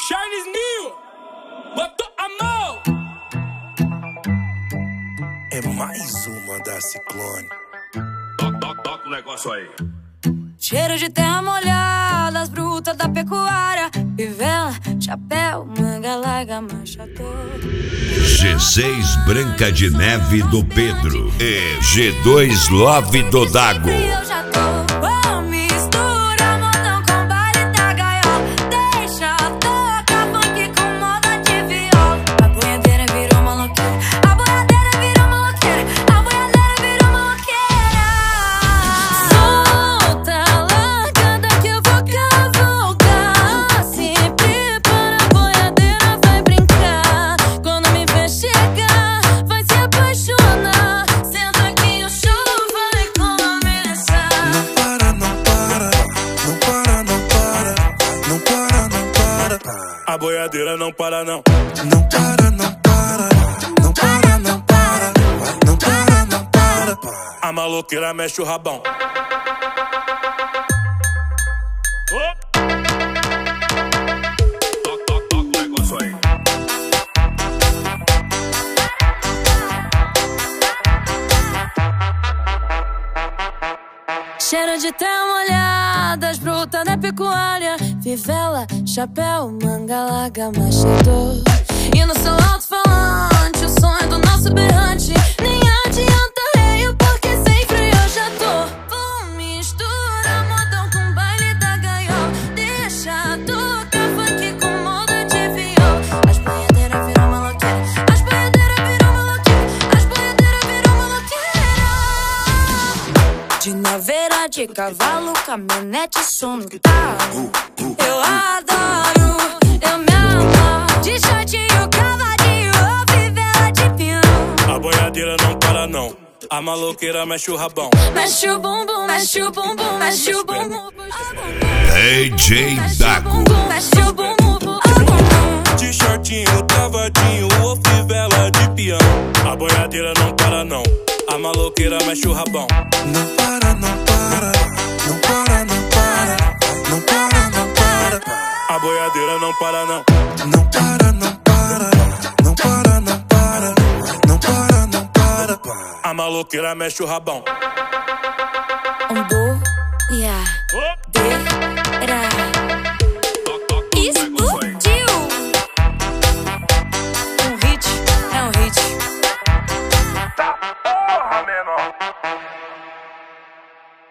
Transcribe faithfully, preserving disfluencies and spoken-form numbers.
Charles Nil, botou a mão. É mais uma da Ciclone. Toca, toca, toca o negócio aí. Cheiro de terra molhada, as brutas da pecuária, fivela, chapéu, manga larga, mancha toda. G seis Branca de Neve do Pedro e G dois Love do Dago. Eu já tô, oh, mistura modão com baile da gaiola. Deixa tocar funk com moda de viola. A boiadeira virou maloqueira, a boiadeira virou maloqueira, a boiadeira virou maloqueira. Solta, largada que eu vou cavalgar. Se prepara, a boiadeira vai brincar. Quando me ver chegar, vai se apaixonar. Senta que o show vai começar. Não para, não para, não para, não para, não para, não para. A boiadeira não para não. Não para, não para, não para, não para, não para, não para. A maloqueira mexe o rabão. Toca, toca, toca o negócio aí. Cheiro de terra molhada, as brutas da pecuária, fivela, chapéu, manga larga, machador. E no seu alto-falante, o sonho do nosso berrante. Nem adianta reio, porque sem freio eu já tô. Vou mistura modão com baile da gaiola. Deixa tocar funk com moda de viola. As boiadeiras viram maloqueira, as boiadeiras viram maloqueira, as boiadeiras viram maloqueira. De naveira, de cavalo, caminhonete, som no carro. Eu adoro, eu me adoro. De shortinho, cavadinho, ou fivela de peão. A boiadeira não para não. A maloqueira mexe o rabão. Mexe o bumbum, mexe o bumbum, mexe o bumbum. D J Dago. Mexe o bumbum, ah, bumbum. De shortinho, cavadinho ou fivela de peão. A boiadeira não para não. A maloqueira mexe o rabão. Não para, não para, não para, não para, não para, não para. A boiadeira não para não. Não para, não para, não para, não para, não para, não para. A maloqueira mexe o rabão. Um bo, yeah.